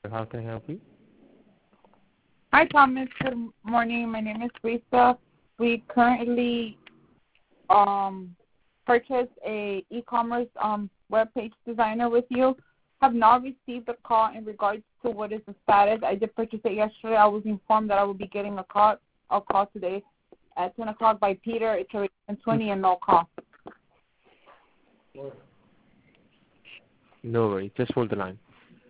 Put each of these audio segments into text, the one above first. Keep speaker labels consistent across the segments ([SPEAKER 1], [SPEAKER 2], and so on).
[SPEAKER 1] How can I help you?
[SPEAKER 2] Hi, Thomas. Good morning. My name is Lisa. We currently purchased a e-commerce web page designer with you. Have not received a call in regards to what is the status. I did purchase it yesterday. I was informed that I will be getting a call today at 10 o'clock by Peter. It's already 10:20 and no call.
[SPEAKER 1] No worries. Just hold the line.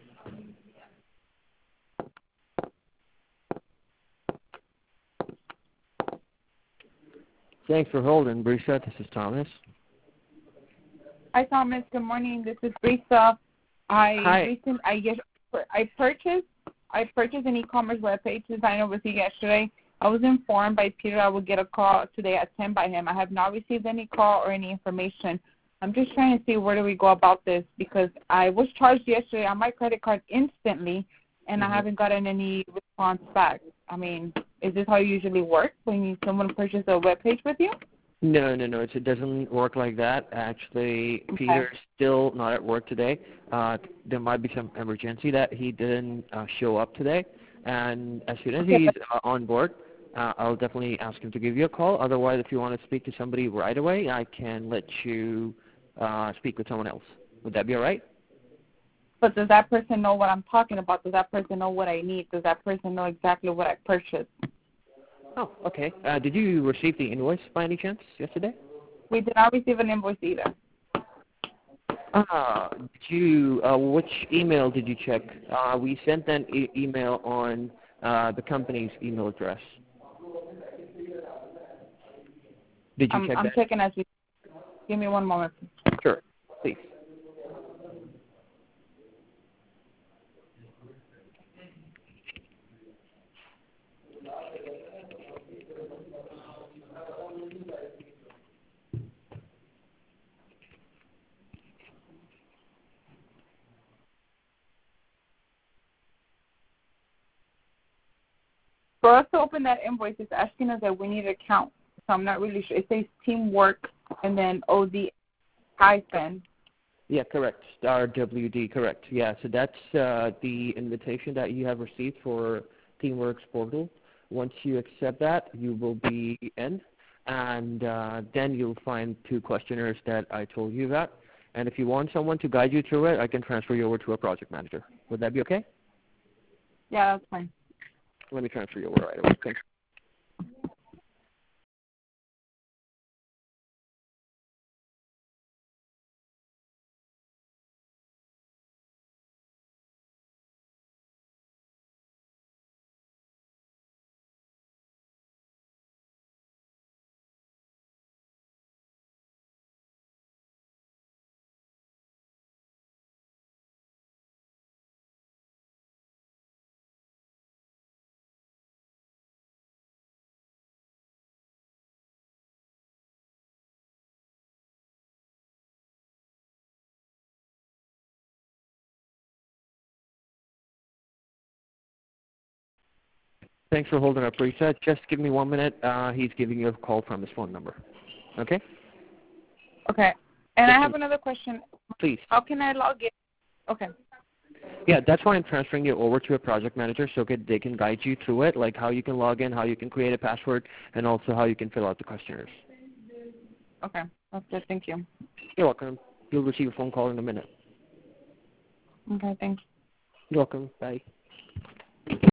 [SPEAKER 1] Thanks for holding, Brisa. This is Thomas.
[SPEAKER 2] Hi, Thomas. Good morning. This is Lisa.
[SPEAKER 1] Hi.
[SPEAKER 2] I purchased an e-commerce webpage designer with you yesterday. I was informed by Peter I would get a call today at 10 by him. I have not received any call or any information. I'm just trying to see where do we go about this because I was charged yesterday on my credit card instantly, and I haven't gotten any response back. I mean, is this how you usually work when someone purchases a webpage with you?
[SPEAKER 1] No. It doesn't work like that. Actually,
[SPEAKER 2] Okay.
[SPEAKER 1] Peter's still not at work today. There might be some emergency that he didn't show up today. And as soon as he's on board, I'll definitely ask him to give you a call. Otherwise, if you want to speak to somebody right away, I can let you speak with someone else. Would that be all right?
[SPEAKER 2] But does that person know what I'm talking about? Does that person know what I need? Does that person know exactly what I purchased?
[SPEAKER 1] Oh, okay. Did you receive the invoice by any chance yesterday?
[SPEAKER 2] We did not receive an invoice either.
[SPEAKER 1] Which email did you check? We sent an email on the company's email address. Did you check that?
[SPEAKER 2] I'm checking as we. Give me one moment.
[SPEAKER 1] Sure, please.
[SPEAKER 2] For us to open that invoice, it's asking us that we need an account. So I'm not really sure. It says teamwork and then OD hyphen.
[SPEAKER 1] Yeah, correct. RWD, correct. Yeah, so that's the invitation that you have received for TeamWorks portal. Once you accept that, you will be in, and then you'll find 2 questionnaires that I told you about. And if you want someone to guide you through it, I can transfer you over to a project manager. Would that be okay?
[SPEAKER 2] Yeah, that's fine.
[SPEAKER 1] Let me transfer you over right away. Okay. Thanks for holding up, Risa. Just give me 1 minute. He's giving you a call from his phone number. Okay?
[SPEAKER 2] Okay. And I have another question.
[SPEAKER 1] Please.
[SPEAKER 2] How can I log in? Okay.
[SPEAKER 1] Yeah, that's why I'm transferring you over to a project manager so they can guide you through it, like how you can log in, how you can create a password, and also how you can fill out the questionnaires.
[SPEAKER 2] Okay. That's good. Thank you.
[SPEAKER 1] You're welcome. You'll receive a phone call in a minute.
[SPEAKER 2] Okay. Thanks.
[SPEAKER 1] You're welcome. Bye.